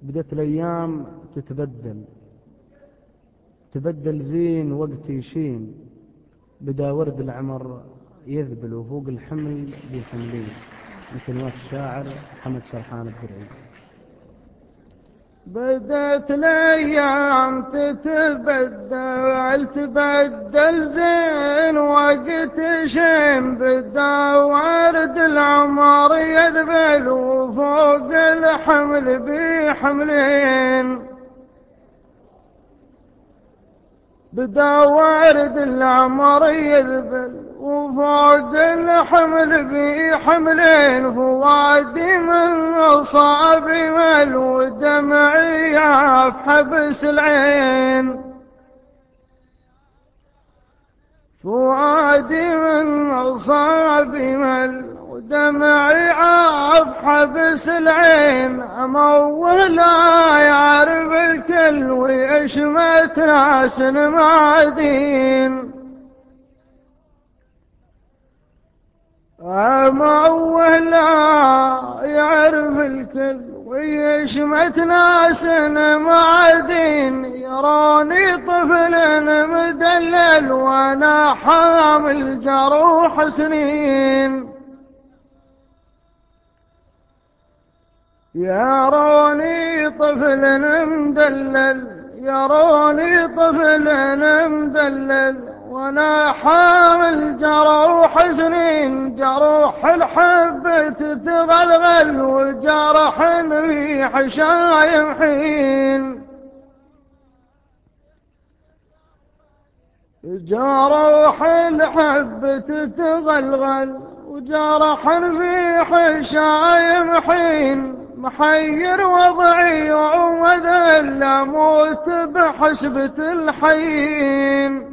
بدت الأيام تبدل زين وقت يشين، بدا ورد العمر يذبل وفوق الحمل بيحملين، مثل ما الشاعر حمد سرحان الدرعي. بدت الأيام تبدل زين وقت شين، بدا ورد العمر يذبل وفوق الحمل بحملين. بدا ورد العمر يذبل وفوق الحمل بحملين، فوادي من أصابي والدمعي في حبس العين. فوادي من أصابي ودمعي في حبس العين، أمولا يعرف الكل ويشمت ناس معدين. أمولا يعرف الكل ويشمت ناس معدين، يراني طفل مدلل وانا حامل جروح سنين. يروني طفل مدلل وانا حامل جروح سنين. جروح الحب تتغلغل وجرح في حشايم حين. جروح الحب تتغلغل وجرح في حشايم حين. محير وضعي وذل اموت بحسبة الحين.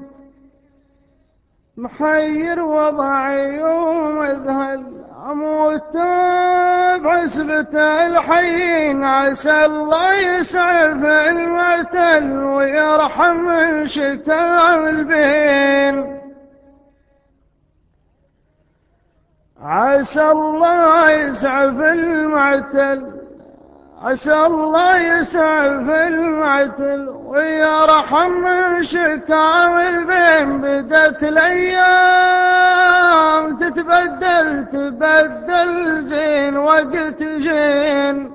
محير وضعي ومذهل اموت بحسبة الحين. عسى الله يسعف المعتل ويرحم من شكا البين. عسى الله يسعف المعتل ويرحم من شكا البين. بدت الأيام تبدل زين وقت جين.